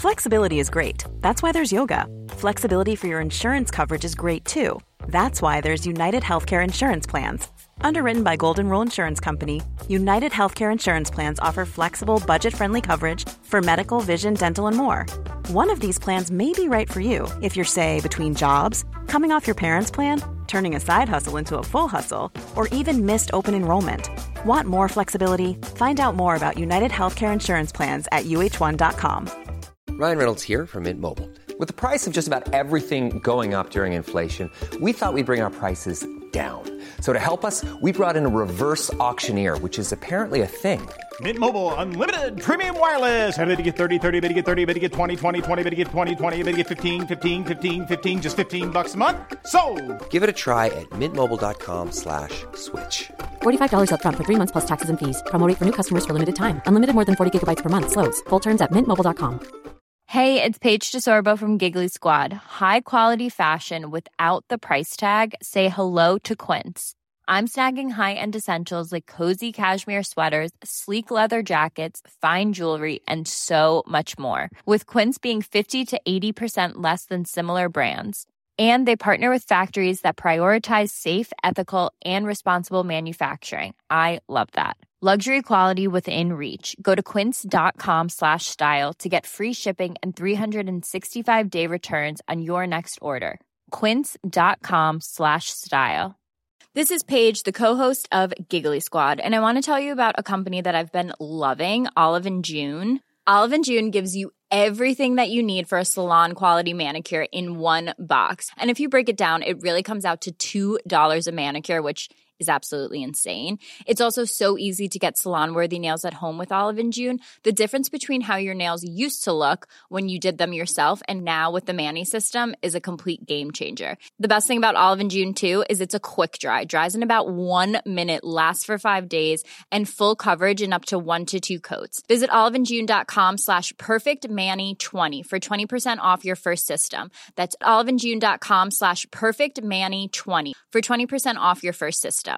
Flexibility is great. That's why there's yoga. Flexibility for your insurance coverage is great too. That's why there's United Healthcare Insurance Plans. Underwritten by Golden Rule Insurance Company, United Healthcare Insurance Plans offer flexible, budget-friendly coverage for medical, vision, dental, and more. One of these plans may be right for you if you're, say, between jobs, coming off your parents' plan, turning a side hustle into a full hustle, or even missed open enrollment. Want more flexibility? Find out more about United Healthcare Insurance Plans at uh1.com. Ryan Reynolds here from Mint Mobile. With the price of just about everything going up during inflation, we thought we'd bring our prices down. So to help us, we brought in a reverse auctioneer, which is apparently a thing. Mint Mobile Unlimited Premium Wireless. How to get 30, 30, bit to get 30, bit to get 20, 20, 20, bit to get 20, 20, bit to get 15, 15, 15, 15, just $15 a month? Sold! Give it a try at mintmobile.com/switch. $45 up front for 3 months plus taxes and fees. Promo rate for new customers for limited time. Unlimited more than 40 gigabytes per month. Slows full terms at mintmobile.com. Hey, it's Paige DeSorbo from Giggly Squad. High quality fashion without the price tag. Say hello to Quince. I'm snagging high-end essentials like cozy cashmere sweaters, sleek leather jackets, fine jewelry, and so much more. With Quince being 50 to 80% less than similar brands. And they partner with factories that prioritize safe, ethical, and responsible manufacturing. I love that. Luxury quality within reach. Go to quince.com/style to get free shipping and 365-day returns on your next order. Quince.com/style. This is Paige, the co-host of Giggly Squad, and I want to tell you about a company that I've been loving, Olive & June. Olive & June gives you everything that you need for a salon-quality manicure in one box. And if you break it down, it really comes out to $2 a manicure, which is absolutely insane. It's also so easy to get salon-worthy nails at home with Olive & June. The difference between how your nails used to look when you did them yourself and now with the Mani system is a complete game changer. The best thing about Olive & June, too, is it's a quick dry. Dries in about 1 minute, lasts for 5 days, and full coverage in up to 1 to 2 coats. Visit oliveandjune.com/perfectmani20 for 20% off your first system. That's oliveandjune.com/perfectmani20 for 20% off your first system.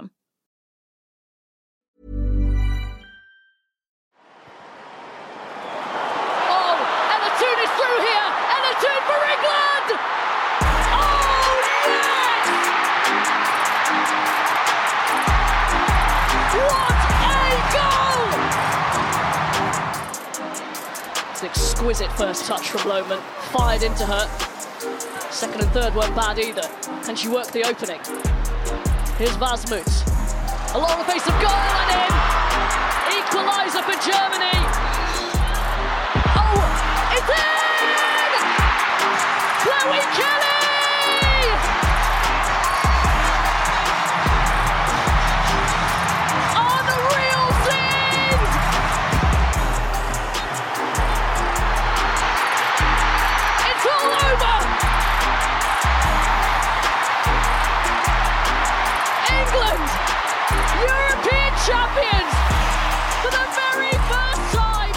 Exquisite first touch from Lohman, fired into her. Second and third weren't bad either. Can she work the opening? Here's Vasmut. Along the face of goal and in! Equaliser for Germany! Oh, it's in! Chloe Kelly! Unreal scenes! It's all over! England, European champions for the very first time!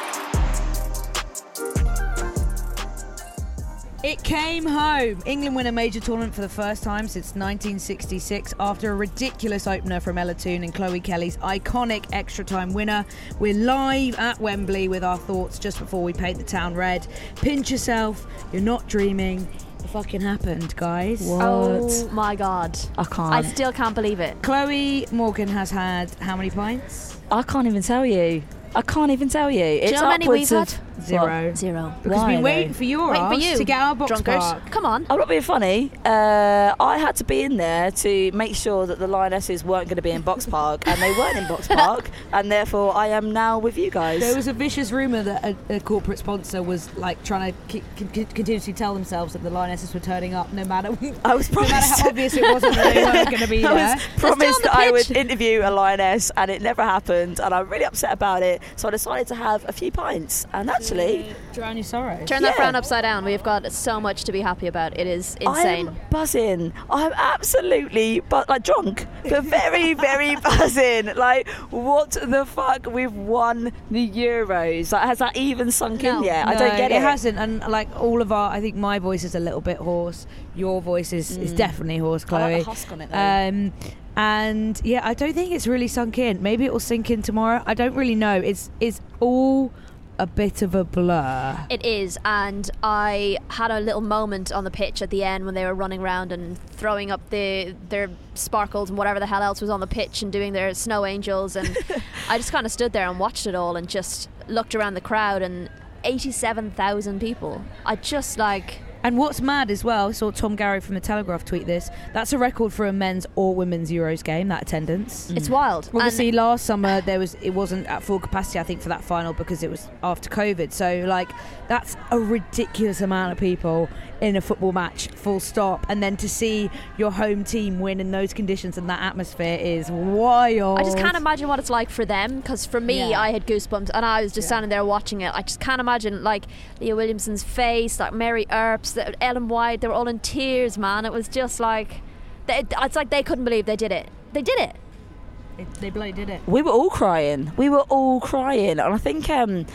It came home. England win a major tournament for the first time since 1966 after a ridiculous opener from Ella Toone and Chloe Kelly's iconic extra time winner. We're live at Wembley with our thoughts just before we paint the town red. Pinch yourself. You're not dreaming. It fucking happened, guys. What? Oh my god. I can't. I still can't believe it. Chloe Morgan has had how many pints? I can't even tell you. It's Do you know how many we've upwards had? of Zero. Because Why, we've been waiting though? for your Waiting for ass you, to get our box drunkers. park. Come on. I'm not being funny. I had to be in there to make sure that the Lionesses weren't going to be in Box Park, and they weren't in Box Park, and therefore I am now with you guys. There was a vicious rumour that a corporate sponsor was like trying to continuously tell themselves that the Lionesses were turning up no matter I was no matter promised. how obvious it was that they weren't going to be there. I was promised still that on the I would pitch. interview a Lioness, and it never happened, and I'm really upset about it. So I decided to have a few pints, and actually, Drown your sorrow. Turn that frown upside down. We've got so much to be happy about. It is insane. I'm buzzing. I'm absolutely drunk, but very, very buzzing. Like, what the fuck? We've won the Euros. Like, has that even sunk in yet? I don't get it. It hasn't. And like all of I think my voice is a little bit hoarse. Your voice is definitely hoarse, Chloe. I like the husk on it though. And yeah, I don't think it's really sunk in. Maybe it will sink in tomorrow. I don't really know. It's all a bit of a blur. It is, and I had a little moment on the pitch at the end when they were running around and throwing up their sparkles and whatever the hell else was on the pitch and doing their snow angels, and I just kind of stood there and watched it all and just looked around the crowd, and 87,000 people. I just like... And what's mad as well, I saw Tom Garry from The Telegraph tweet this, that's a record for a men's or women's Euros game, that attendance. It's wild. Obviously last summer it wasn't at full capacity, I think, for that final because it was after COVID. So like that's a ridiculous amount of people in a football match, full stop. And then to see your home team win in those conditions and that atmosphere is wild. I just can't imagine what it's like for them, because for me, I had goosebumps and I was just standing there watching it. I just can't imagine like Leah Williamson's face, like Mary Earps, Ellen White, they were all in tears, man. It was just like, it's like they couldn't believe they did it. They did it. They bloody did it. We were all crying. And I think,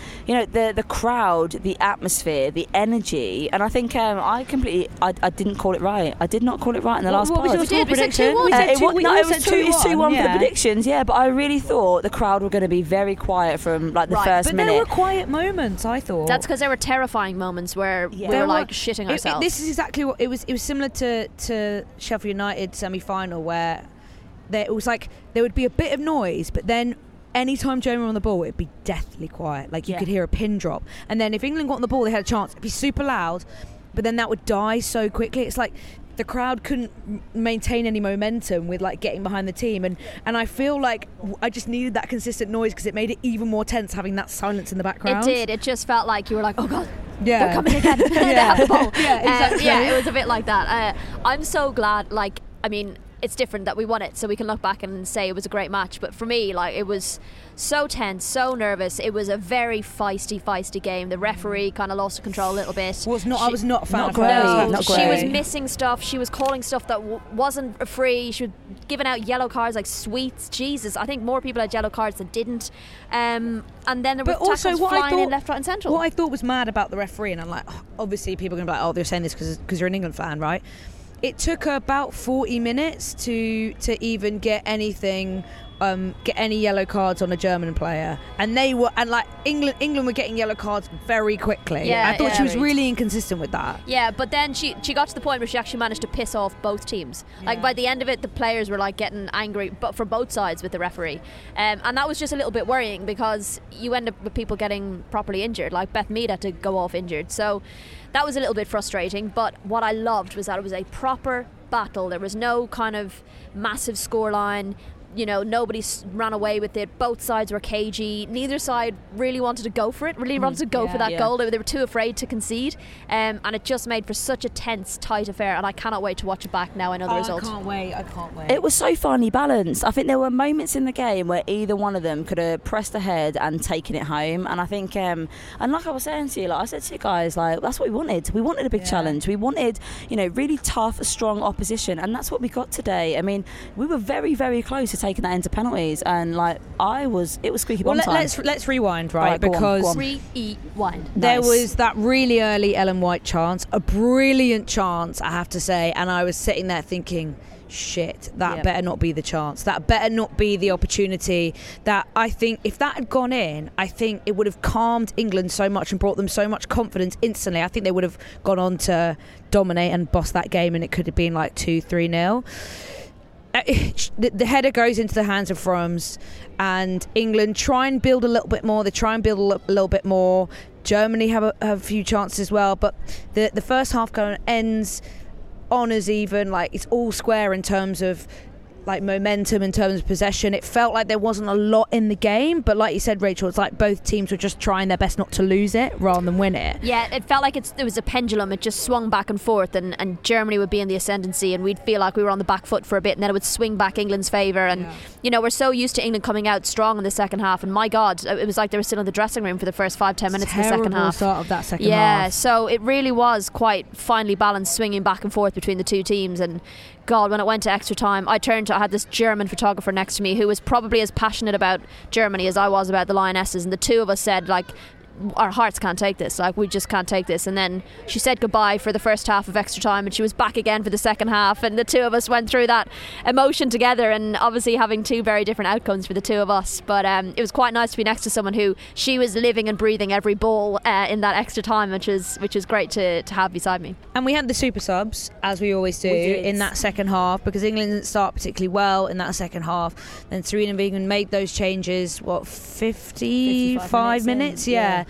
the crowd, the atmosphere, the energy, and I think I didn't call it right. I did not call it right in the last part. What was your prediction? It was 2-1 for the predictions, but I really thought the crowd were going to be very quiet from like the first minute. But there were quiet moments, I thought. That's because there were terrifying moments where we were like shitting ourselves. This is exactly what it was. It was similar to Sheffield United semi-final, where it was like there would be a bit of noise, but then anytime Germany were on the ball, it'd be deathly quiet. Like you could hear a pin drop. And then if England got on the ball, they had a chance. It'd be super loud, but then that would die so quickly. It's like the crowd couldn't maintain any momentum with like getting behind the team. And I feel like I just needed that consistent noise because it made it even more tense having that silence in the background. It did. It just felt like you were like, oh God. Yeah. They're coming again. They have the ball. Exactly. It was a bit like that. I'm so glad, it's different that we won it, so we can look back and say it was a great match. But for me, like, it was so tense, so nervous. It was a very feisty game. The referee kind of lost control a little bit. I was not a fan of great. her. Not She great. was missing stuff. She was calling stuff that wasn't free. She was giving out yellow cards like sweets. Jesus, I think more people had yellow cards than didn't. And then there were tackles flying in left, right and central. What I thought was mad about the referee, and I'm like, obviously people are going to be like, they're saying this because you're an England fan, right? It took her about 40 minutes to even get anything, get any yellow cards on a German player, and England were getting yellow cards very quickly. I thought she was really inconsistent with that. Yeah, but then she got to the point where she actually managed to piss off both teams. Like by the end of it, the players were like getting angry, but for both sides with the referee, and that was just a little bit worrying because you end up with people getting properly injured. Like Beth Mead had to go off injured, so that was a little bit frustrating. But what I loved was that it was a proper battle. There was no kind of massive scoreline. Nobody ran away with it. Both sides were cagey. Neither side really wanted to go for it, really wanted to go for that goal. They were too afraid to concede, and it just made for such a tense, tight affair, and I cannot wait to watch it back now I know the result. I can't wait. It was so finely balanced. I think there were moments in the game where either one of them could have pressed ahead and taken it home, and I think and like I was saying to you, like I said to you guys, like that's what we wanted. We wanted a big challenge. We wanted, really tough, strong opposition, and that's what we got today. I mean, we were very, very close to taking that into penalties, and it was squeaky bum time. Let's rewind, right? Because rewind. There was that really early Ellen White chance, a brilliant chance, I have to say, and I was sitting there thinking, shit, that better not be the chance. That better not be the opportunity. That I think if that had gone in, I think it would have calmed England so much and brought them so much confidence instantly. I think they would have gone on to dominate and boss that game, and it could have been like 2-3-0. The header goes into the hands of Fromms, and England try and build a little bit more. They try and build a little bit more. Germany have a few chances as well, but the first half ends on as even. Like it's all square in terms of like momentum, in terms of possession. It felt like there wasn't a lot in the game, but like you said, Rachel, it's like both teams were just trying their best not to lose it rather than win it. Yeah, it felt like it was a pendulum. It just swung back and forth, and Germany would be in the ascendancy, and we'd feel like we were on the back foot for a bit, and then it would swing back England's favour. And we're so used to England coming out strong in the second half, and my God, it was like they were still in the dressing room for the first 5-10 minutes in the second half. Start of that second half. Yeah, so it really was quite finely balanced, swinging back and forth between the two teams. And God, when it went to extra time, I had this German photographer next to me who was probably as passionate about Germany as I was about the Lionesses, and the two of us said, like, our hearts can't take this. Like, we just can't take this. And then she said goodbye for the first half of extra time, and she was back again for the second half, and the two of us went through that emotion together, and obviously having two very different outcomes for the two of us. But it was quite nice to be next to someone who she was living and breathing every ball in that extra time, which is great to have beside me. And we had the super subs, as we always do, in that second half, because England didn't start particularly well in that second half. Then Sarina Wiegman made those changes, 55 minutes? Yeah.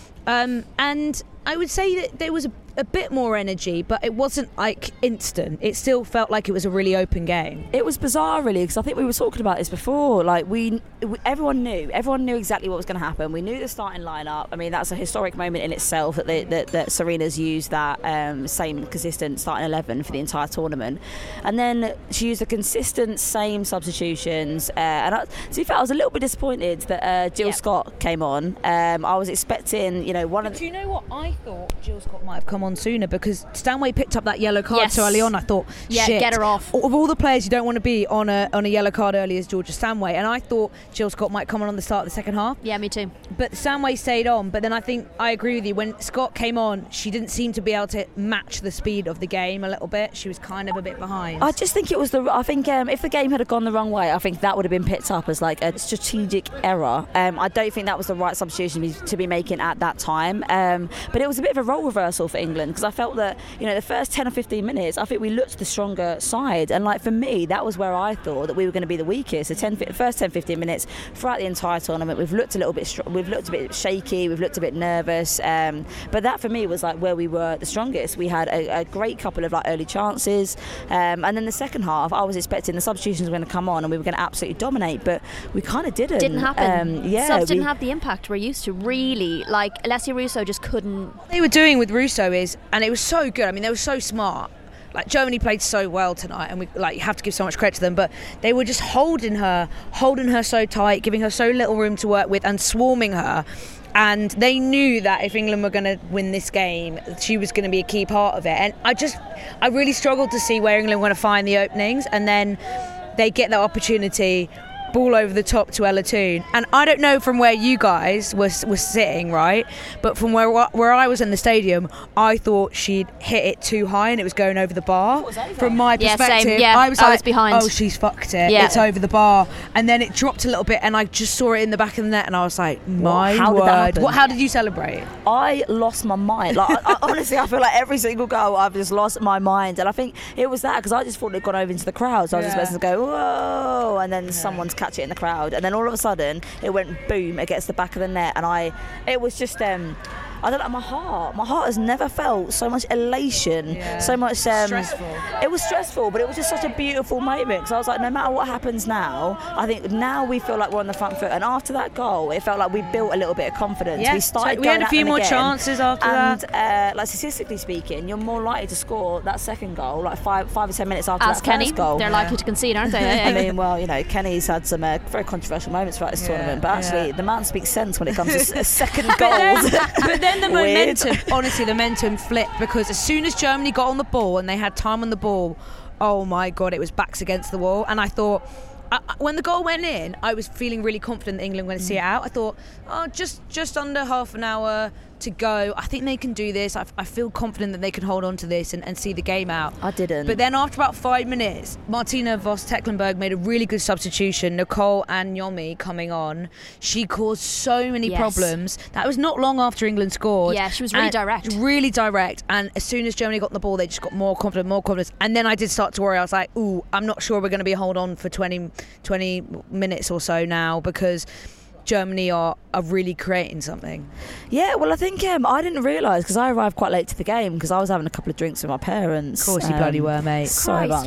And I would say that there was a bit more energy, but it wasn't like instant. It still felt like it was a really open game. It was bizarre, really, because I think we were talking about this before. Like, everyone knew exactly what was going to happen. We knew the starting lineup. I mean, that's a historic moment in itself that that Sarina's used that same consistent starting 11 for the entire tournament, and then she used the consistent same substitutions. And to be fair, I was a little bit disappointed that Jill Scott came on. I was expecting, do you know what? I thought Jill Scott might have come on sooner, because Stanway picked up that yellow card so early on. I thought, shit, get her off. Of all the players you don't want to be on a yellow card early as Georgia Stanway, and I thought Jill Scott might come on the start of the second half. Yeah, me too. But Stanway stayed on. But then I think I agree with you. When Scott came on, she didn't seem to be able to match the speed of the game a little bit. She was kind of a bit behind. I just think it was if the game had gone the wrong way, I think that would have been picked up as like a strategic error. I don't think that was the right substitution to be making at that time. But it was a bit of a role reversal for England, because I felt that the first 10 or 15 minutes I think we looked the stronger side, and like for me that was where I thought that we were going to be the weakest. The first 10-15 minutes throughout the entire tournament we've looked a bit shaky, we've looked a bit nervous, but that for me was like where we were the strongest. We had a great couple of like early chances, and then the second half I was expecting the substitutions were going to come on and we were going to absolutely dominate, but we kind of didn't happen. Subs didn't have the impact we're used to, really. Like, Alessia Russo just couldn't. What they were doing with Russo is, and it was so good, I mean, they were so smart. Like, Germany played so well tonight, and we you have to give so much credit to them, but they were just holding her so tight, giving her so little room to work with and swarming her. And they knew that if England were going to win this game, she was going to be a key part of it. And I really struggled to see where England were going to find the openings, and then they get that opportunity, ball over the top to Ella Toone. And I don't know from where you guys were sitting, right? But from where I was in the stadium, I thought she'd hit it too high and it was going over the bar. From my perspective, same. Yeah, I was like, behind. oh, she's fucked it. Yeah. It's over the bar. And then it dropped a little bit, and I just saw it in the back of the net, and I was like, my word. How did you celebrate? I lost my mind. Like, I honestly, I feel like every single goal I've just lost my mind. And I think it was that, because I just thought it'd gone over into the crowd. So I was expecting to go, whoa, and then someone's catch it in the crowd, and then all of a sudden it went boom against the back of the net, and it was just I don't know, my heart has never felt so much elation, so much stressful. It was stressful, but it was just such a beautiful moment, because I was like, no matter what happens now, I think now we feel like we're on the front foot. And after that goal, it felt like we built a little bit of confidence. We had a few more chances after that, and like, statistically speaking, you're more likely to score that second goal like 5 or 10 minutes after that Kenny, first goal. They're likely to concede, aren't they? I mean, well, Kenny's had some very controversial moments throughout this tournament, but actually the man speaks sense when it comes to second goals. But then the momentum flipped, because as soon as Germany got on the ball and they had time on the ball, oh my God, it was backs against the wall. And I thought, when the goal went in, I was feeling really confident that England were going to see it out. I thought, just under half an hour to go, I think they can do this. I feel confident that they can hold on to this and see the game out. I didn't. But then after about 5 minutes, Martina Voss-Tecklenburg made a really good substitution. Nicole Anyomi coming on. She caused so many problems. That was not long after England scored. Yeah, she was really direct. Really direct. And as soon as Germany got the ball, they just got more confidence. And then I did start to worry. I was like, ooh, I'm not sure we're going to be hold on for 20 minutes or so now, because Germany are really creating something. Yeah, well, I think I didn't realise, because I arrived quite late to the game, because I was having a couple of drinks with my parents. Of course you bloody were, mate. Sorry about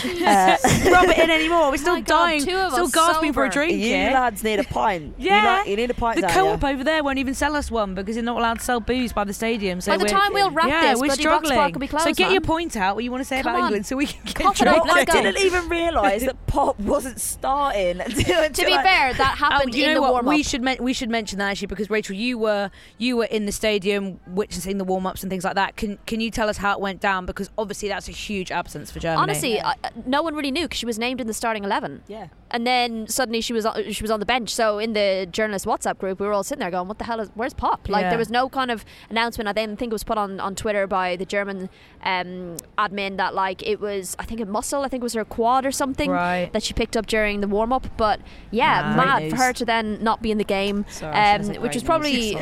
that. Rub it in anymore. We're still dying, still gasping for a drink. You lads need a pint. Yeah. You need a pint. The co-op over there won't even sell us one, because they're not allowed to sell booze by the stadium. So by the time we'll wrap this, we're struggling. Rock Spark will be closed, so get your point out, what you want to say about England, so we can get drunk. I didn't even realise that pop wasn't starting. To be fair, that happened in the warm-up. We should mention that, actually, because Rachel, you were in the stadium witnessing the warm-ups and things like that. Can you tell us how it went down, because obviously that's a huge absence for Germany. Honestly, no one really knew, because she was named in the starting 11. Yeah. and then suddenly she was on the bench. So in the journalist WhatsApp group, we were all sitting there going, "What the hell where's Pop?" Like there was no kind of announcement. I then think it was put on Twitter by the German admin that like it was, I think it was her quad or something that she picked up during the warm up. But mad for her to then not be in the game, which was probably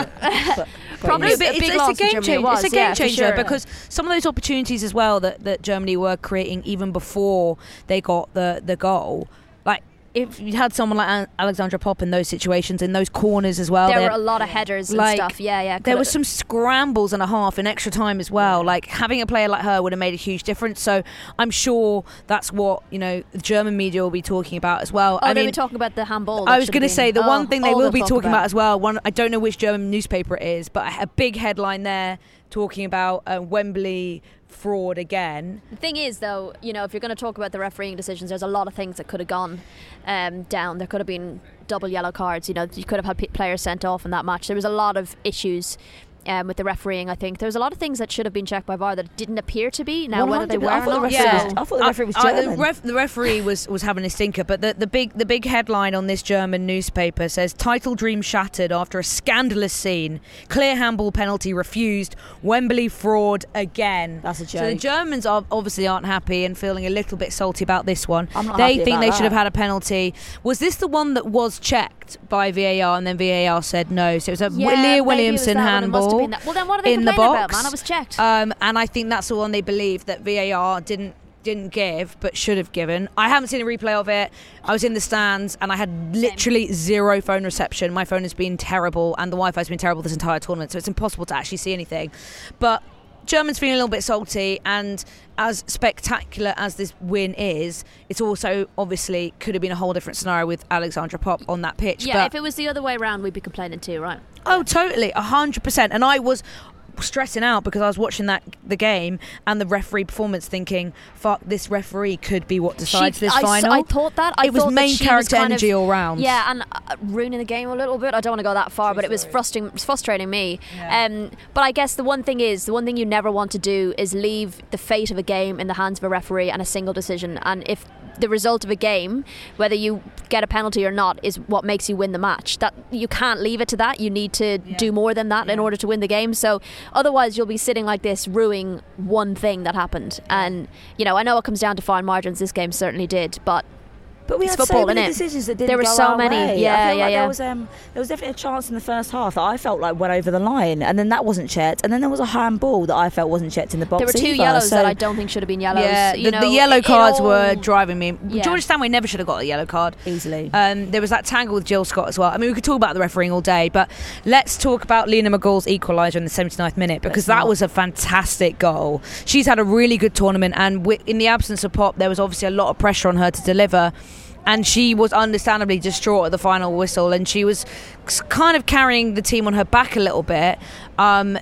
probably a big loss. It's a game changer because some of those opportunities as well that Germany were creating even before they got the goal. Like if you had someone like Alexandra Popp in those situations, in those corners as well, there were a lot of headers and stuff. There were some scrambles and a half in extra time as well. Like having a player like her would have made a huge difference. So I'm sure that's what the German media will be talking about as well. They were talking about the handball. I was going to say the one thing they will be talking about as well. I don't know which German newspaper it is, but a big headline there talking about Wembley fraud again. The thing is, though, if you're going to talk about the refereeing decisions, there's a lot of things that could have gone down. There could have been double yellow cards. You could have had players sent off in that match. There was a lot of issues with the refereeing. I think there was a lot of things that should have been checked by VAR that didn't appear to be. Now whether they were or not. I thought the referee was German. The referee was having a stinker, but the big headline on this German newspaper says title dream shattered after a scandalous scene. Clear handball penalty refused. Wembley fraud again. That's a joke. So the Germans obviously aren't happy and feeling a little bit salty about this one. They think they should have had a penalty. Was this the one that was checked by VAR and then VAR said no? So it was a Leah Williamson handball. Well, then what are they complaining about, man? I was checked. And I think that's the one they believe that VAR didn't give but should have given. I haven't seen a replay of it. I was in the stands and I had literally zero phone reception. My phone has been terrible and the Wi-Fi has been terrible this entire tournament, so it's impossible to actually see anything. But Germans feeling a little bit salty, and as spectacular as this win is, it's also obviously could have been a whole different scenario with Alexandra Popp on that pitch. Yeah, if it was the other way around, we'd be complaining too, right? Oh, totally, 100%. And I was stressing out because I was watching the game and the referee performance thinking, fuck, this referee could be what decides this final. I thought that. It was main character energy all round. Yeah, and ruining the game a little bit. I don't want to go that far, but it was frustrating me. Yeah. But I guess the one thing you never want to do is leave the fate of a game in the hands of a referee and a single decision. And if the result of a game, whether you get a penalty or not, is what makes you win the match, that you can't leave it to that. You need to do more than that in order to win the game. So otherwise you'll be sitting like this ruining one thing that happened. And I know it comes down to fine margins. This game certainly did, but we had football, so many decisions that didn't there were go so our many way. There was definitely a chance in the first half that I felt like went over the line, and then that wasn't checked, and then there was a handball that I felt wasn't checked in the box. There were two yellows that I don't think should have been yellows. Yeah, the yellow cards were driving me. George Stanway never should have got a yellow card easily. There was that tangle with Jill Scott as well. I mean, we could talk about the refereeing all day, but let's talk about Lena McGall's equaliser in the 79th minute, because that was a fantastic goal. She's had a really good tournament, and in the absence of Pop, there was obviously a lot of pressure on her to deliver. And she was understandably distraught at the final whistle, and she was kind of carrying the team on her back a little bit. And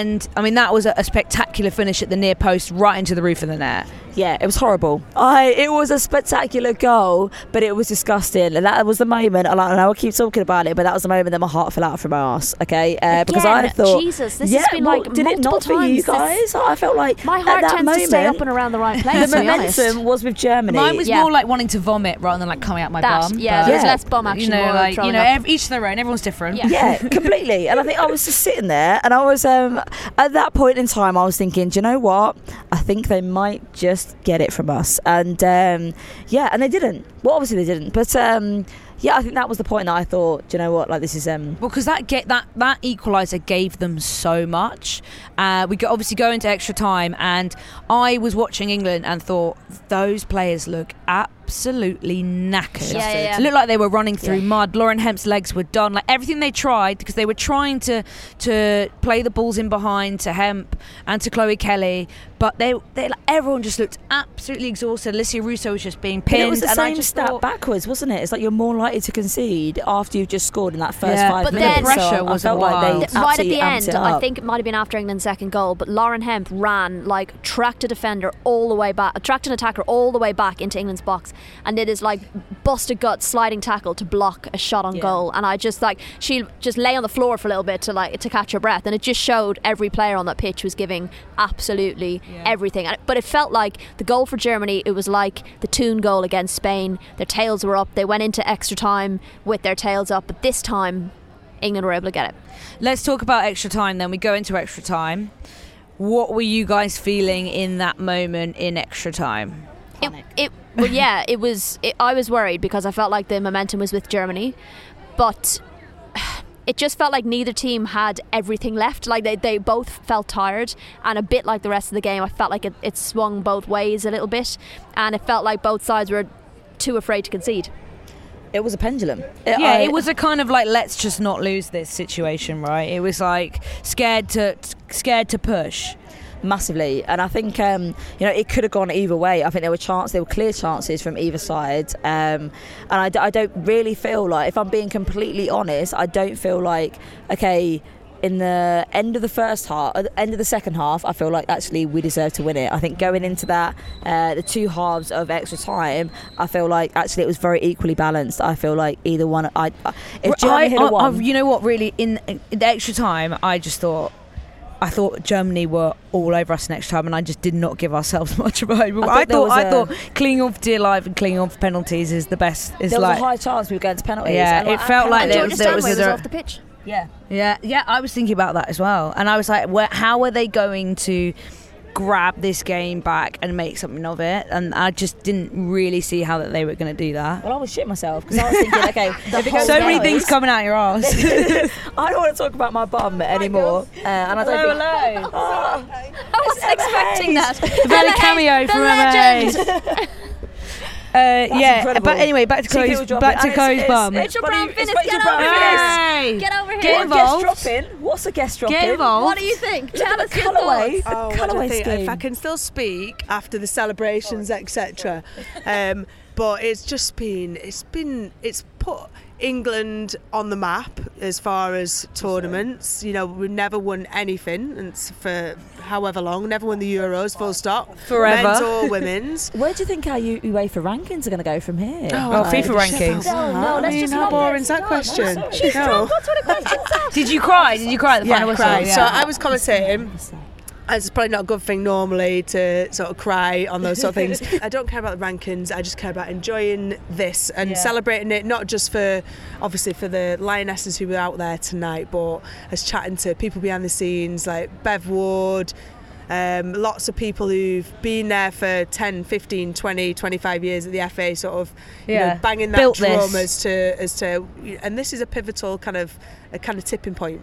I mean, that was a spectacular finish at the near post, right into the roof of the net. Yeah, it was horrible. It was a spectacular goal, but it was disgusting. And that was the moment, and I know I keep talking about it, but that was the moment that my heart fell out from my arse, okay? Because I thought, Jesus, this has been like did it not for you guys? I felt like my heart at that tends moment, to stay up and around the right place. The momentum was with Germany. Mine was more like wanting to vomit rather than like coming out my bum. Yeah, there's less bum action. Each their own. Everyone's different. Yeah, completely. And I think I was just sitting there, and I was at that point in time, I was thinking, do you know what? I think they might just get it from us. And and they didn't. Well, obviously they didn't, but I think that was the point that I thought, do you know what, like, this is well, because that equaliser gave them so much. We could obviously go into extra time, and I was watching England and thought, those players look absolutely knackered. It looked like they were running through mud. Lauren Hemp's legs were done. Like, everything they tried, because they were trying to play the balls in behind to Hemp and to Chloe Kelly, but they everyone just looked absolutely exhausted. Alicia Russo was just being pinned. But it was the same stat backwards, wasn't it? It's like you're more likely to concede after you've just scored in that first 5 minutes. But then the pressure was right at the end. I think it might have been after England's second goal, but Lauren Hemp ran, tracked a defender all the way back, tracked an attacker all the way back into England's box, and did this busted gut sliding tackle to block a shot on goal. And I just she just lay on the floor for a little bit to catch her breath, and it just showed every player on that pitch was giving absolutely everything. But it felt like the goal for Germany, it was like the Toon goal against Spain. Their tails were up. They went into extra time with their tails up. But this time, England were able to get it. Let's talk about extra time then. We go into extra time. What were you guys feeling in that moment in extra time? It was. I was worried because I felt like the momentum was with Germany, but it just felt like neither team had everything left. Like they both felt tired, and a bit like the rest of the game, I felt like it swung both ways a little bit, and it felt like both sides were too afraid to concede. It was a pendulum. It was a kind of like, let's just not lose this situation, right? It was like scared to push. Massively, and I think it could have gone either way. I think there were clear chances from either side, and I don't really feel like, if I'm being completely honest, I don't feel like, okay, in the end of the second half, I feel like actually we deserve to win it. I think going into that, the two halves of extra time, I feel like actually it was very equally balanced. I feel like either one. If Germany had won, you know what? Really, in the extra time, I thought Germany were all over us in extra time, and I just did not give ourselves much of a hope. I thought clinging on for dear life and clinging on for penalties is the best. There was a high chance we were going to penalties. Yeah, it felt like there was off the pitch. Yeah. I was thinking about that as well, and I was like, how are they going to grab this game back and make something of it? And I just didn't really see how that they were going to do that. Well, I was shitting myself because I was thinking, okay, so many things coming out your arse. I don't want to talk about my bum anymore. And I don't think. I was expecting that. About a cameo from MMA. But anyway, back to Chloe's bum. Rachel Brown Finnis, get over here. Get over here. Get involved. Guest drop-in. What's a guest drop-in? Get involved. What do you think? Tell us your thoughts. Colourway scheme. If I can still speak after the celebrations, etc. But it's put England on the map as far as tournaments. You know, we've never won anything, and for however long, never won the Euros, full stop. Forever. Men's or women's. Where do you think our UEFA rankings are going to go from here? FIFA rankings. No, let's just how boring is that question? No. What sort of questions are? Did you cry at the final whistle? Cried. So I was commentating. It's probably not a good thing normally to sort of cry on those sort of things. I don't care about the rankings, I just care about enjoying this and celebrating it, not just for the Lionesses who were out there tonight, but as chatting to people behind the scenes like Bev Ward, lots of people who've been there for 10, 15, 20, 25 years at the FA, sort of banging that drum as to, and this is a pivotal kind of tipping point.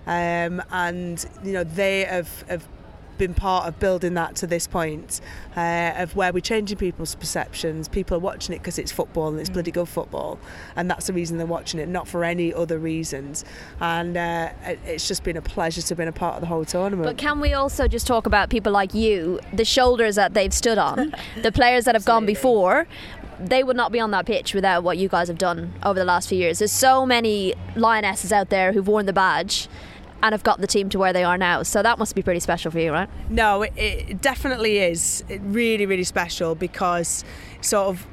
And they have been part of building that to this point, of where we're changing people's perceptions. People are watching it because it's football and it's bloody good football, and that's the reason they're watching it, not for any other reasons. And it's just been a pleasure to have been a part of the whole tournament. But can we also just talk about people like you, the shoulders that they've stood on, the players that have gone before? They would not be on that pitch without what you guys have done over the last few years. There's so many Lionesses out there who've worn the badge and have got the team to where they are now. So that must be pretty special for you, right? No, it definitely is. Really, really special, because sort of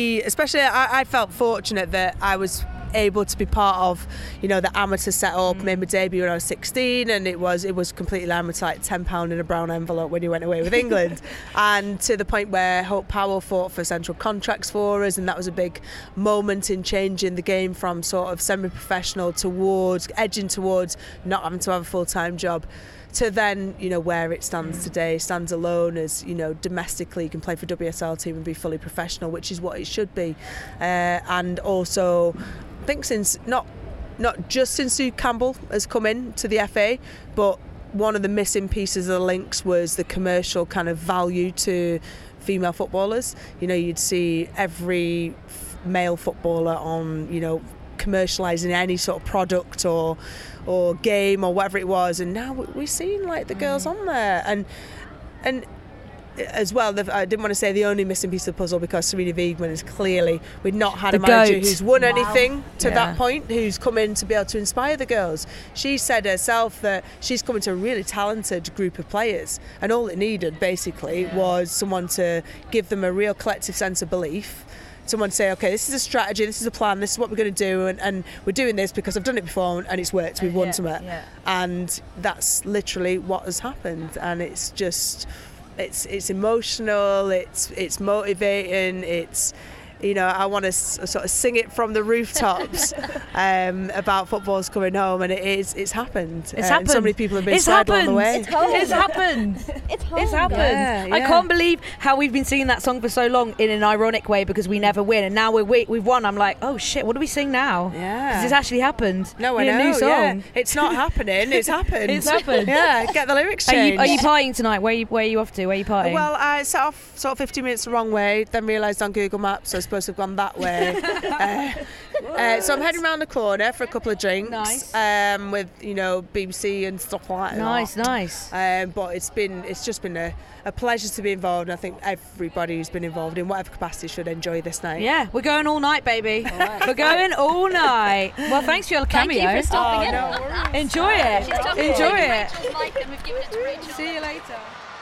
I felt fortunate that I was able to be part of, the amateur setup. Made my debut when I was 16, and it was completely amateur, like £10 in a brown envelope when you went away with England. And to the point where Hope Powell fought for central contracts for us, and that was a big moment in changing the game from sort of semi-professional edging towards not having to have a full-time job, to then, where it stands today, stands alone as, domestically you can play for WSL team and be fully professional, which is what it should be. And also, I think since not just since Sue Campbell has come in to the FA, but one of the missing pieces of the links was the commercial kind of value to female footballers. You'd see every male footballer on, commercialising any sort of product or game or whatever it was, and now we're seeing like the girls on there, and as well, I didn't want to say the only missing piece of the puzzle, because Serena Wiegman is clearly, we'd not had a manager who's won anything to that point, who's come in to be able to inspire the girls. She said herself that she's coming to a really talented group of players, and all it needed basically was someone to give them a real collective sense of belief. Someone say, okay, this is a strategy, this is a plan, this is what we're going to do, and we're doing this because I've done it before and it's worked, we've won something. And that's literally what has happened, and it's just it's emotional, it's motivating, it's, you know, I want to sort of sing it from the rooftops about football's coming home, and it's happened. It's happened. So many people have been sad along the way. It's happened. It's home. It's happened. Yeah. I can't believe how we've been singing that song for so long in an ironic way because we never win, and now we've won. I'm like, oh shit, what do we sing now? Yeah. Because it's actually happened. No, I In know. a new song. Yeah. It's not happening. It's happened. It's happened. Yeah. Get the lyrics changed. Are you partying tonight? Where are you off to? Where are you partying? Well, I set off sort of 15 minutes the wrong way, then realised on Google Maps I was supposed to have gone that way. So I'm heading around the corner for a couple of drinks. Nice. With, you know, BBC and stuff like that. Nice. But it's just been a pleasure to be involved. I think everybody who's been involved in whatever capacity should enjoy this night. Yeah, we're going all night, baby. We're going all night. Well, thanks for your cameo. Thank you for stopping in. No worries. Enjoy it. Enjoy it. Rachel's mic and we've given it to Rachel. See you later.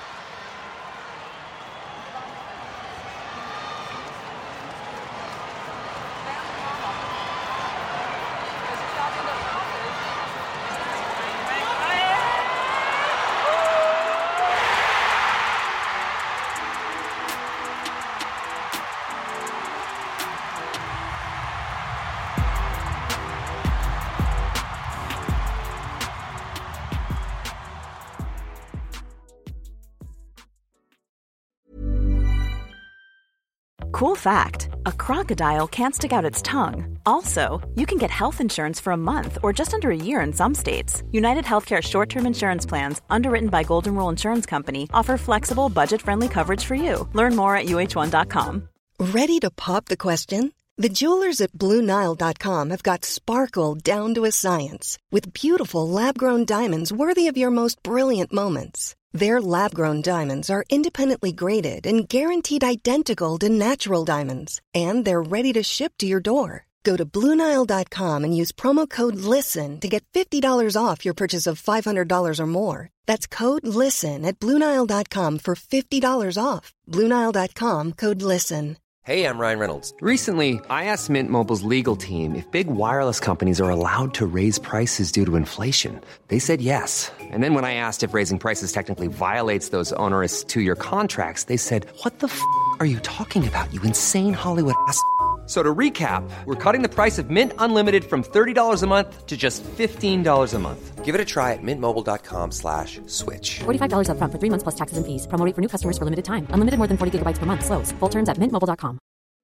Cool fact, a crocodile can't stick out its tongue. Also, you can get health insurance for a month or just under a year in some states. United Healthcare short-term insurance plans, underwritten by Golden Rule Insurance Company, offer flexible, budget-friendly coverage for you. Learn more at uh1.com. Ready to pop the question? The jewelers at BlueNile.com have got sparkle down to a science with beautiful lab-grown diamonds worthy of your most brilliant moments. Their lab-grown diamonds are independently graded and guaranteed identical to natural diamonds, and they're ready to ship to your door. Go to BlueNile.com and use promo code LISTEN to get $50 off your purchase of $500 or more. That's code LISTEN at BlueNile.com for $50 off. BlueNile.com, code LISTEN. Hey, I'm Ryan Reynolds. Recently, I asked Mint Mobile's legal team if big wireless companies are allowed to raise prices due to inflation. They said yes. And then when I asked if raising prices technically violates those onerous 2-year contracts, they said, what the f*** are you talking about, you insane Hollywood ass f- So to recap, we're cutting the price of Mint Unlimited from $30 a month to just $15 a month. Give it a try at mintmobile.com/switch. $45 up front for 3 months plus taxes and fees. Promo rate for new customers for limited time. Unlimited more than 40 gigabytes per month. Slows full terms at mintmobile.com.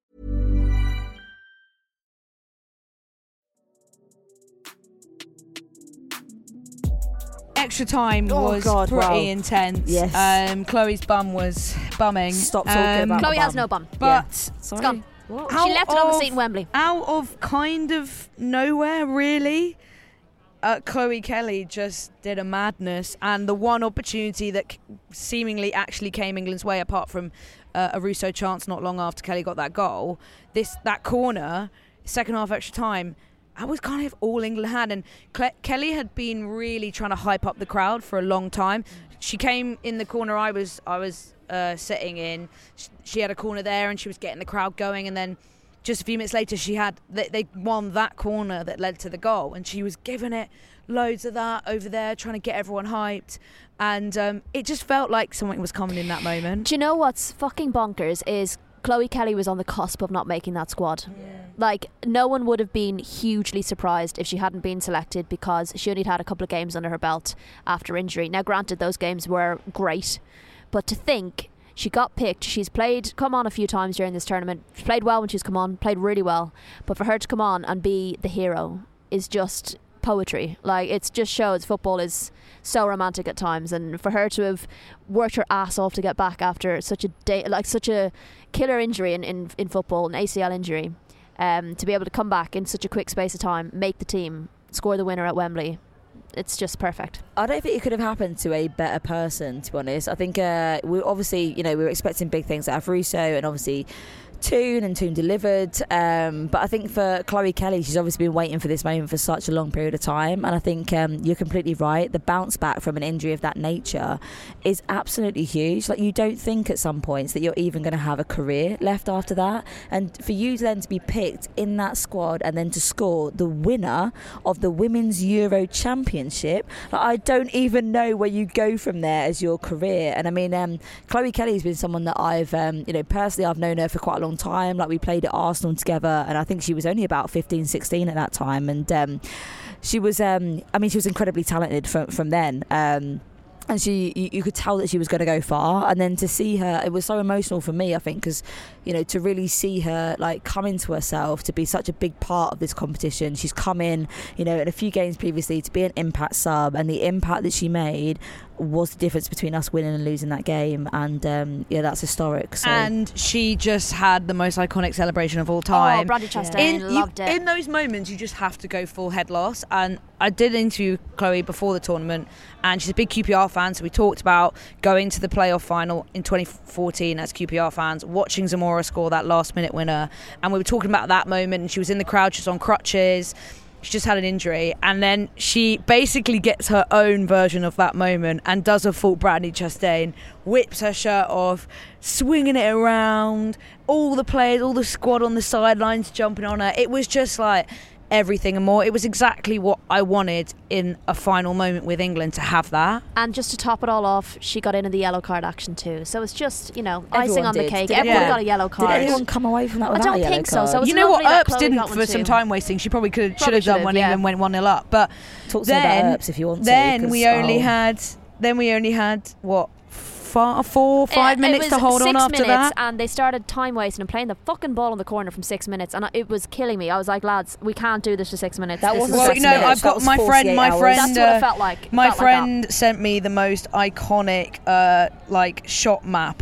Extra time was pretty intense. Yes. Chloe's bum was bumming. Stop talking about Chloe my has bum. no bum. But It's gone. What? She left it on the seat in Wembley. Out of kind of nowhere, really. Chloe Kelly just did a madness, and the one opportunity that seemingly actually came England's way, apart from a Russo chance not long after Kelly got that goal, that corner, second half extra time, that was kind of all England had. And Kelly had been really trying to hype up the crowd for a long time. She came in the corner I was sitting in. She had a corner there, and she was getting the crowd going, and then just a few minutes later they won that corner that led to the goal, and she was giving it loads of that over there, trying to get everyone hyped, and it just felt like something was coming in that moment. Do you know what's fucking bonkers is Chloe Kelly was on the cusp of not making that squad. Like, no one would have been hugely surprised if she hadn't been selected, because she only had a couple of games under her belt after injury. Now, granted, those games were great, but to think she got picked, she's come on a few times during this tournament, she played well when she's come on, played really well, but for her to come on and be the hero is just poetry. Like, it just shows football is so romantic at times, and for her to have worked her ass off to get back after such a killer injury in football, an ACL injury, to be able to come back in such a quick space of time, make the team, score the winner at Wembley, it's just perfect. I don't think it could have happened to a better person, to be honest. I think we were expecting big things out of Russo, and obviously Toon, and Toon delivered. But I think for Chloe Kelly, she's obviously been waiting for this moment for such a long period of time. And I think you're completely right. The bounce back from an injury of that nature is absolutely huge. Like, you don't think at some points that you're even going to have a career left after that. And for you then to be picked in that squad and then to score the winner of the Women's Euro Championship, like, I don't even know where you go from there as your career. And I mean, Chloe Kelly's been someone that I've, personally, I've known her for quite a long time. Like, we played at Arsenal together, and I think she was only about 15, 16 at that time. And she was, she was incredibly talented from then. And you could tell that she was going to go far. And then to see her, it was so emotional for me, I think, because, to really see her like come into herself, to be such a big part of this competition. She's come in, in a few games previously to be an impact sub, and the impact that she made was the difference between us winning and losing that game. And that's historic. So. And she just had the most iconic celebration of all time. Oh, Brandi Chastain, loved it. In those moments, you just have to go full head loss. And I did interview Chloe before the tournament, and she's a big QPR fan, so we talked about going to the playoff final in 2014 as QPR fans, watching Zamora score that last minute winner, and we were talking about that moment, and she was in the crowd, she was on crutches, she just had an injury, and then she basically gets her own version of that moment and does a full Brandi Chastain, whips her shirt off, swinging it around, all the players, all the squad on the sidelines jumping on her. It was just like everything and more. It was exactly what I wanted in a final moment with England, to have that. And just to top it all off, she got into the yellow card action too. So it's just, Everyone icing on did. the cake. Did Everyone got a yellow card. Did anyone come away from that without I don't a yellow think card? so. You know what, lovely that Earps Chloe didn't got for one some too. time wasting. She probably should have Probably done when yeah. England went 1-0 up. But Talk to me about Earps if you want to. Then we only had what? 4-5 minutes to hold on after that, and they started time wasting and playing the fucking ball in the corner from 6 minutes, and it was killing me. I was like, lads, we can't do this for 6 minutes. That wasn't well, 6 minutes. I've got my friend. That's what it felt like. My friend sent me the most iconic shot map,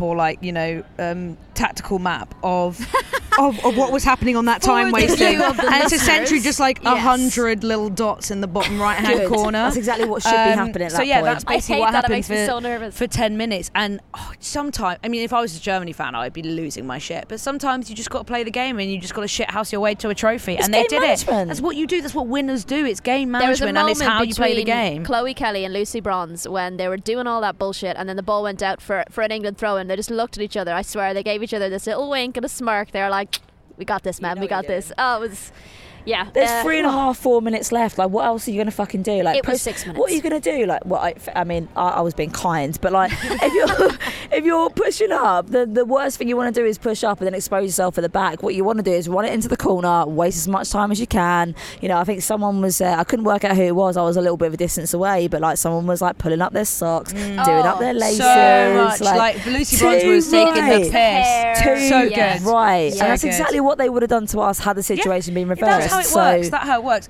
or tactical map of what was happening on that time wasting, and it's essentially just like 100 little dots in the bottom right hand corner. That's exactly what should be happening at that point. That's basically what happened makes me so nervous. for 10 minutes. And sometimes, if I was a Germany fan, I'd be losing my shit, but sometimes you just got to play the game, and you just got to shithouse your way to a trophy. It's and they did management. it. That's what you do. That's what winners do. It's game There was a management, and it's how you play the between game. Chloe Kelly and Lucy Bronze, when they were doing all that bullshit, and then the ball went out for an England throw, and they just looked at each other. I swear, they gave each other this little wink and a smirk. They were like, "We got this, man. We got this." Oh, it was. Yeah, there's 3.5, 4 minutes left. Like, what else are you going to fucking do? Like, it was 6 minutes. What are you going to do? Like, I was being kind, but like, if you're pushing up, the worst thing you want to do is push up and then expose yourself at the back. What you want to do is run it into the corner, waste as much time as you can. I think someone was. I couldn't work out who it was. I was a little bit of a distance away, but like, someone was like pulling up their socks, doing up their laces. So much. Like Lucy Bronze was taking the piss. So good. Right, So and that's good. exactly what they would have done to us had the situation been reversed. That's how it works.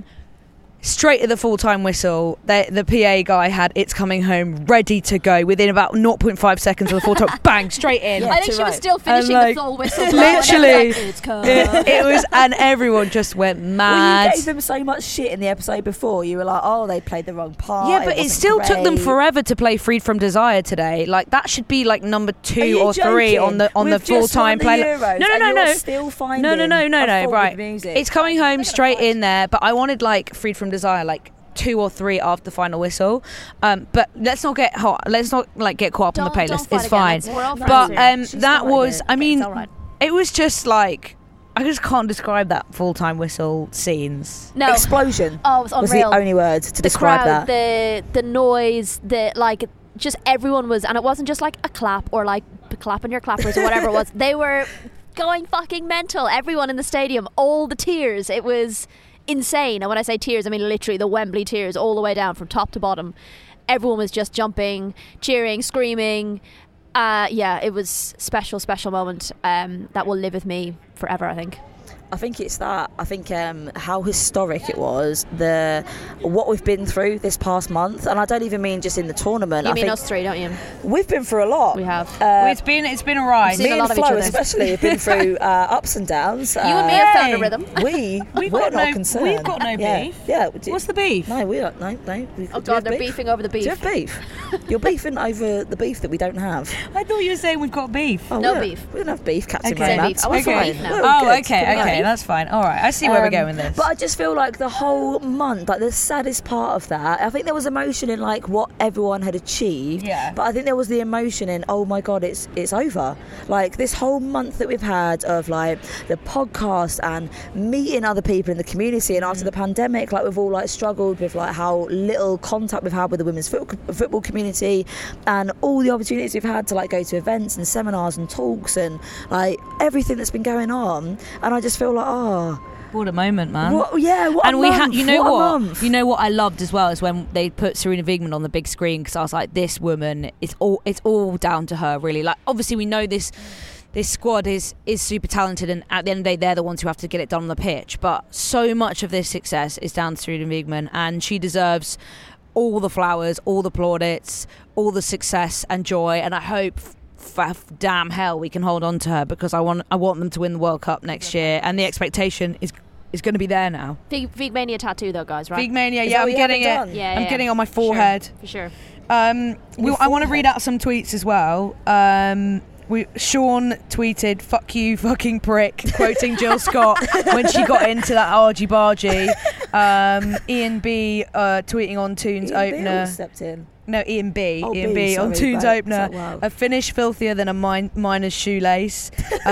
Straight at the full-time whistle, the PA guy had "It's Coming Home" ready to go within about 0.5 seconds of the full-time. Bang, straight in. I think she was still finishing the full whistle. Literally, It's it was, and everyone just went mad. Well, you gave them so much shit in the episode before. You were like, "Oh, they played the wrong part." Yeah, but it still took them forever to play "Freed from Desire" today. Like, that should be like number 2 or 3 on the full-time playlist. No. Still finding No. Right, music. "It's Coming Home" straight in there. But I wanted like "Freed from Desire" like 2 or 3 after the final whistle. But let's not get hot. Let's not get caught up on the playlist. It's fine. But that was. It was just like. I just can't describe that full-time whistle scenes. No. Explosion. Oh, it was was the unreal. only word to describe crowd, that. The noise, just everyone was, and it wasn't just like a clap or like clapping your clappers or whatever it was. They were going fucking mental. Everyone in the stadium, all the tears. It was insane. And when I say tears, I mean literally the Wembley tears all the way down from top to bottom. Everyone was just jumping, cheering, screaming. It was special moment that will live with me forever, I think. I think it's that. I think how historic it was, what we've been through this past month, and I don't even mean just in the tournament. You mean us three, don't you? We've been through a lot. We have. It's been alright. Me and Flo especially have been through ups and downs. You and me have found a rhythm. We're not concerned. We've got no beef. Yeah. What's the beef? No, we don't. No. Oh God, they're beefing over the beef. Do you have beef? You're beefing over the beef that we don't have. I thought you were saying we've got beef. Oh, no beef. We don't have beef, Captain Okay. Romance. Beef. Okay. Okay, that's fine. All right, I see where we're going with this. But I just feel like the whole month, like the saddest part of that, I think there was emotion in like what everyone had achieved. Yeah. But I think there was the emotion in, oh my God, it's over. Like this whole month that we've had of like the podcast and meeting other people in the community, and after the pandemic, like we've all like struggled with like how little contact we've had with the women's football community, and all the opportunities we've had to like go to events and seminars and talks and like everything that's been going on. And I just feel like, what a moment, man. What a and month. You know what? You know what I loved as well is when they put Serena Wiegmann on the big screen, because I was like, this woman, it's all down to her, really. Like, obviously we know this squad is super talented, and at the end of the day they're the ones who have to get it done on the pitch, but so much of this success is down to Serena Wiegmann, and she deserves all the flowers, all the plaudits, all the success and joy, and I hope for damn hell we can hold on to her, because I want them to win the World Cup next year, and the expectation is going to be there now. Veigmania tattoo though, guys, right? Veigmania, yeah, I'm getting it. Yeah, I'm getting it on my forehead. For sure. I want to read out some tweets as well. Sean tweeted, "Fuck you, fucking prick," quoting Jill Scott when she got into that argy-bargy. Ian B tweeting on Toon's opener. Stepped in. No, Ian B. Oh, Ian B. on Toon's opener. Wow. A finish filthier than a miner's shoelace.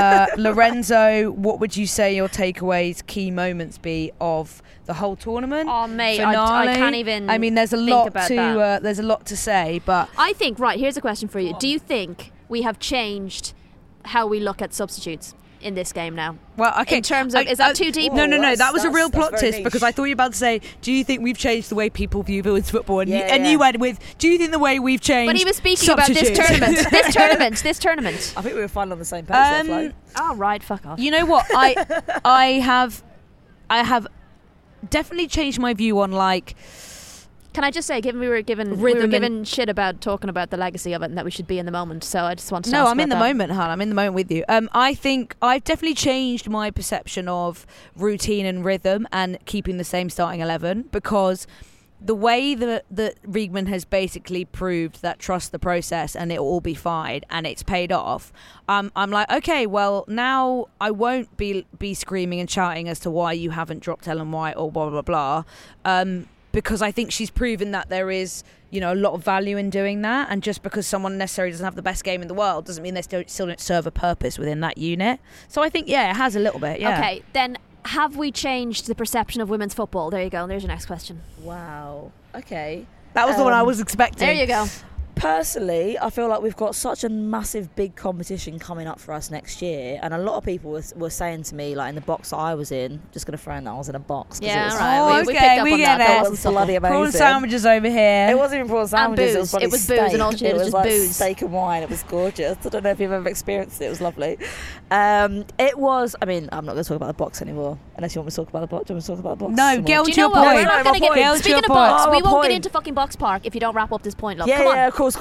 Lorenzo, what would you say your takeaways, key moments be of the whole tournament? Oh, mate, finale? I can't even. I mean, there's a lot to say, but I think here's a question for you. Do you think we have changed how we look at substitutes in this game now? Well, okay. In terms of, is that too deep? No. That was a real plot twist, because I thought you were about to say, do you think we've changed the way people view women's football? And you went with, do you think the way we've changed? But he was speaking about this tournament. This tournament. I think we were finally on the same page. Oh, right, fuck off. You know what? I have definitely changed my view on, like. Can I just say, given we were given shit about talking about the legacy of it and that we should be in the moment, so I just wanted to ask I'm in the about that. moment, hon. I'm in the moment with you. I think I've definitely changed my perception of routine and rhythm and keeping the same starting 11, because the way that Wiegmann has basically proved that trust the process and it will all be fine, and it's paid off. I'm like, okay, well, now I won't be screaming and shouting as to why you haven't dropped Ellen White or blah, blah, blah. Because I think she's proven that there is, a lot of value in doing that. And just because someone necessarily doesn't have the best game in the world doesn't mean they still don't serve a purpose within that unit. So I think, it has a little bit, yeah. Okay, then have we changed the perception of women's football? There you go. There's your next question. Wow. Okay. That was the one I was expecting. There you go. Personally, I feel like we've got such a massive big competition coming up for us next year, and a lot of people were saying to me, like in the box that I was in, just going to throw in that I was in a box. Yeah, right. We picked up on that. That was bloody amazing. Prawn sandwiches over here. It wasn't even prawn sandwiches. And booze. It was booze, and all she did was just booze. Steak and wine. It was gorgeous. I don't know if you've ever experienced it. It was lovely. It was. I mean, I'm not going to talk about the box anymore, unless you want me to talk about the box. Do you want me to talk about the box? No, get on to your point. point. We're not going to get. Speaking of box, we won't get into fucking Box Park if you don't wrap up this point, love. Come on. Yeah, of course.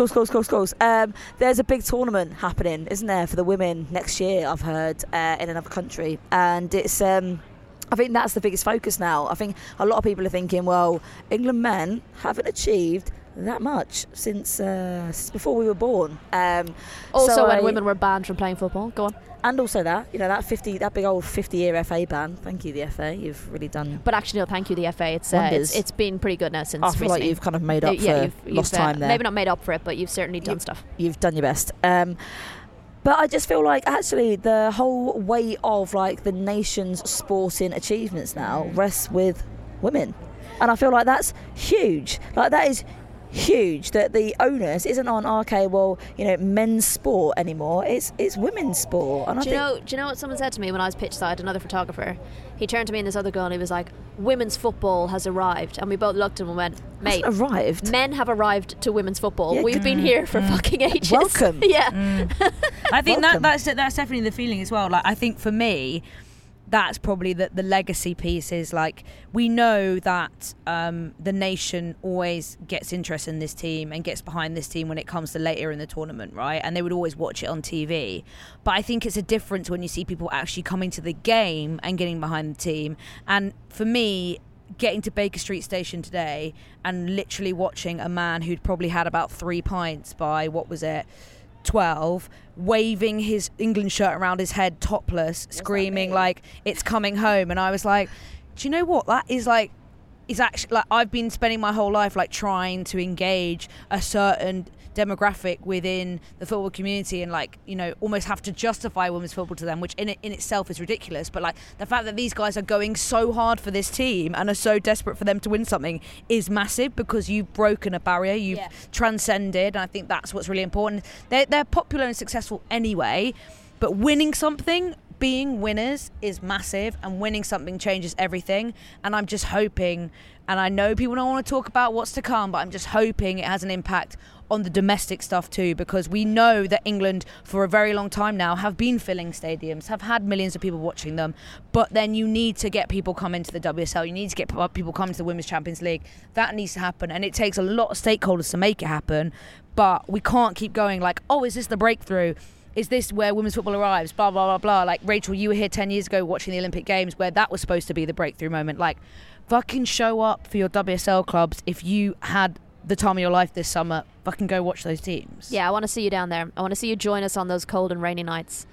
There's a big tournament happening, isn't there, for the women next year, I've heard, in another country, and it's I think that's the biggest focus now. I think a lot of people are thinking, well, England men haven't achieved that much since before we were born. Also, when women were banned from playing football. Go on. And also that big old 50-year FA ban. Thank you, the FA. You've really done. But actually, no, thank you, the FA. It's been pretty good now since. I feel recently. like you've kind of made up for lost time there. Maybe not made up for it, but you've certainly done stuff. You've done your best. But I just feel like actually the whole weight of like the nation's sporting achievements now rests with women, and I feel like that's huge. Like that is huge, that the onus isn't on men's sport anymore. It's women's sport. And do you know what someone said to me when I was pitch side? Another photographer. He turned to me and this other girl and he was like, "Women's football has arrived," and we both looked at him and went, "Mate, arrived. Men have arrived to women's football. Yeah, We've been here for fucking ages. Welcome." Yeah. I think that's definitely the feeling as well. Like I think for me, that's probably the legacy piece is like, we know that the nation always gets interest in this team and gets behind this team when it comes to later in the tournament, right? And they would always watch it on TV. But I think it's a difference when you see people actually coming to the game and getting behind the team. And for me, getting to Baker Street Station today and literally watching a man who'd probably had about 3 pints by, 12, waving his England shirt around his head topless, screaming like it's coming home, and I was like, do you know what that is like? Is actually like, I've been spending my whole life like trying to engage a certain demographic within the football community and like, you know, almost have to justify women's football to them, which in itself is ridiculous. But like the fact that these guys are going so hard for this team and are so desperate for them to win something is massive, because you've broken a barrier, you've transcended, and I think that's what's really important. They're popular and successful anyway, but winning something, being winners, is massive, and winning something changes everything. And I'm just hoping, and I know people don't want to talk about what's to come, but I'm just hoping it has an impact on the domestic stuff too, because we know that England for a very long time now have been filling stadiums, have had millions of people watching them, but then you need to get people coming to the WSL, you need to get people coming to the Women's Champions League. That needs to happen, and it takes a lot of stakeholders to make it happen. But we can't keep going like, oh, is this the breakthrough? Is this where women's football arrives? Blah, blah, blah, blah. Like, Rachel, you were here 10 years ago watching the Olympic Games where that was supposed to be the breakthrough moment. Like, fucking show up for your WSL clubs. If you had the time of your life this summer, fucking go watch those teams. Yeah, I want to see you down there. I want to see you join us on those cold and rainy nights.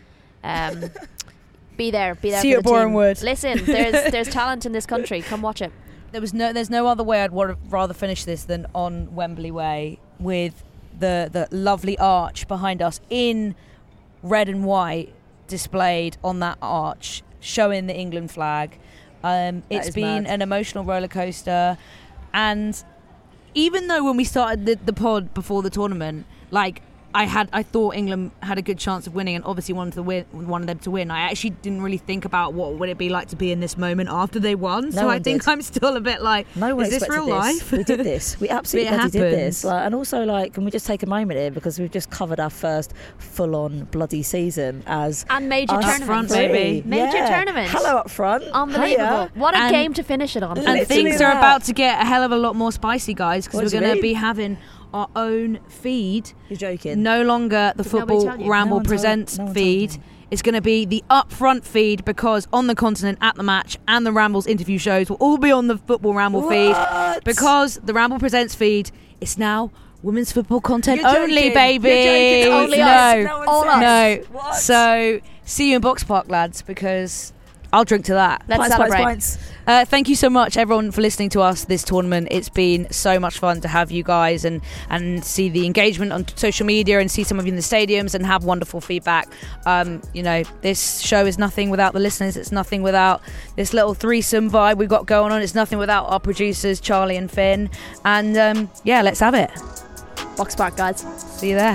Be there. See you at Boreham Wood. Listen, there's talent in this country. Come watch it. There's no other way I'd rather finish this than on Wembley Way with the lovely arch behind us in red and white displayed on that arch, showing the England flag. It's been an emotional roller coaster, and even though when we started the pod before the tournament, like I thought England had a good chance of winning and obviously wanted them to win. I actually didn't really think about what would it be like to be in this moment after they won. So I think I'm still a bit like, is this real life? We did this. We absolutely did this. Like, and also, like, can we just take a moment here, because we've just covered our first full-on bloody season as and major tournament, baby. Major tournament. Hello up front. Unbelievable. What a game to finish it on. And things are about to get a hell of a lot more spicy, guys, because we're going to be having our own feed. You're joking. No longer the Football Ramble Presents feed. It's going to be the upfront feed, because On the Continent, At the Match, and the Rambles interview shows will all be on the Football Ramble feed, because the Ramble Presents feed is now women's football content only, baby. You're joking. Only us. All us. What? So see you in Box Park, lads, because I'll drink to that. Let's celebrate. Thank you so much, everyone, for listening to us this tournament. It's been so much fun to have you guys and see the engagement on social media and see some of you in the stadiums and have wonderful feedback. You know, this show is nothing without the listeners. It's nothing without this little threesome vibe we've got going on. It's nothing without our producers, Charlie and Finn. And yeah, let's have it. Box Park, guys. See you there.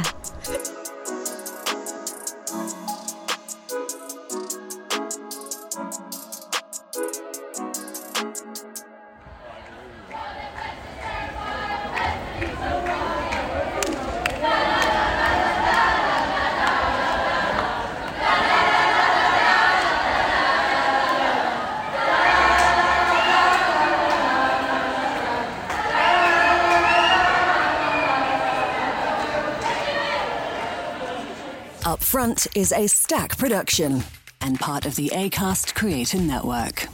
Up Front is a Stack production and part of the Acast Creator Network.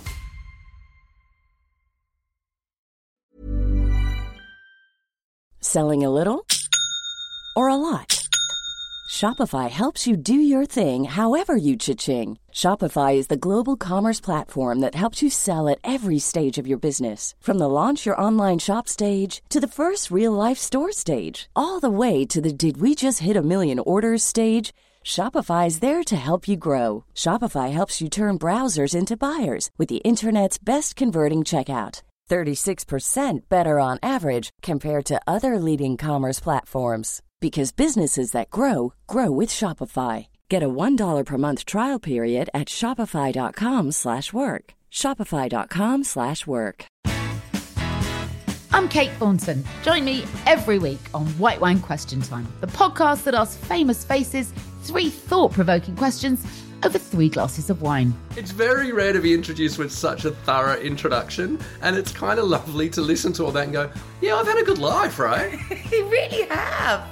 Selling a little or a lot? Shopify helps you do your thing however you cha-ching. Shopify is the global commerce platform that helps you sell at every stage of your business. From the launch your online shop stage to the first real-life store stage, all the way to the did we just hit a million orders stage. Shopify is there to help you grow. Shopify helps you turn browsers into buyers with the internet's best converting checkout. 36% better on average compared to other leading commerce platforms. Because businesses that grow, grow with Shopify. Get a $1 per month trial period at shopify.com/work. Shopify.com/work. I'm Kate Thornton. Join me every week on White Wine Question Time, the podcast that asks famous faces 3 thought-provoking questions over 3 glasses of wine. It's very rare to be introduced with such a thorough introduction, and it's kind of lovely to listen to all that and go, yeah, I've had a good life, right? You really have.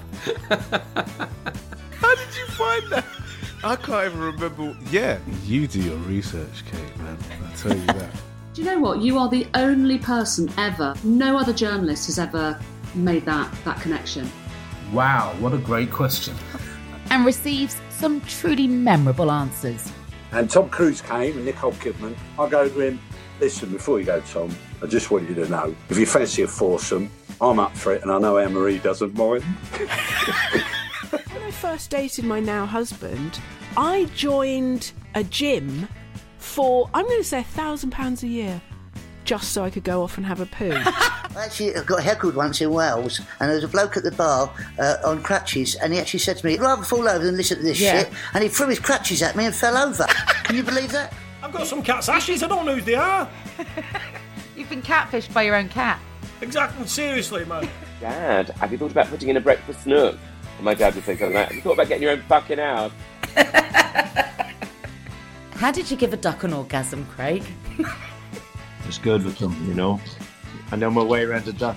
How did you find that? I can't even remember. Yeah, you do your research, Kate, man. I'll tell you that. Do you know what? You are the only person ever, no other journalist has ever made that connection. Wow, what a great question. And receives some truly memorable answers. And Tom Cruise came and Nicole Kidman. I go to him, listen, before you go, Tom, I just want you to know, if you fancy a foursome, I'm up for it, and I know Anne-Marie doesn't mind. When I first dated my now husband, I joined a gym for, I'm going to say £1,000 a year, just so I could go off and have a poo. Actually, I got heckled once in Wales, and there was a bloke at the bar on crutches, and he actually said to me, I'd rather fall over than listen to this shit, and he threw his crutches at me and fell over. Can you believe that? I've got some cat's ashes, I don't know who they are. You've been catfished by your own cat. Exactly, seriously, man. Dad, have you thought about putting in a breakfast nook? And my dad would say something like, have you thought about getting your own fucking house? How did you give a duck an orgasm, Craig? It's good with them, you know. I know my way around a duck.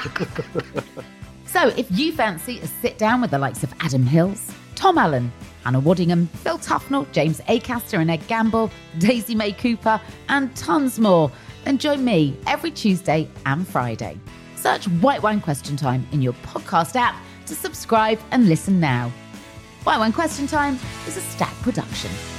So if you fancy a sit down with the likes of Adam Hills, Tom Allen, Hannah Waddingham, Phil Tufnell, James Acaster and Ed Gamble, Daisy May Cooper and tons more, then join me every Tuesday and Friday. Search White Wine Question Time in your podcast app to subscribe and listen now. White Wine Question Time is a Stack production.